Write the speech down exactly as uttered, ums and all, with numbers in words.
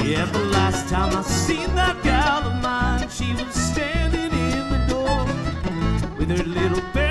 Yeah, the last time I seen that gal of mine, she was standing in the door with her little baby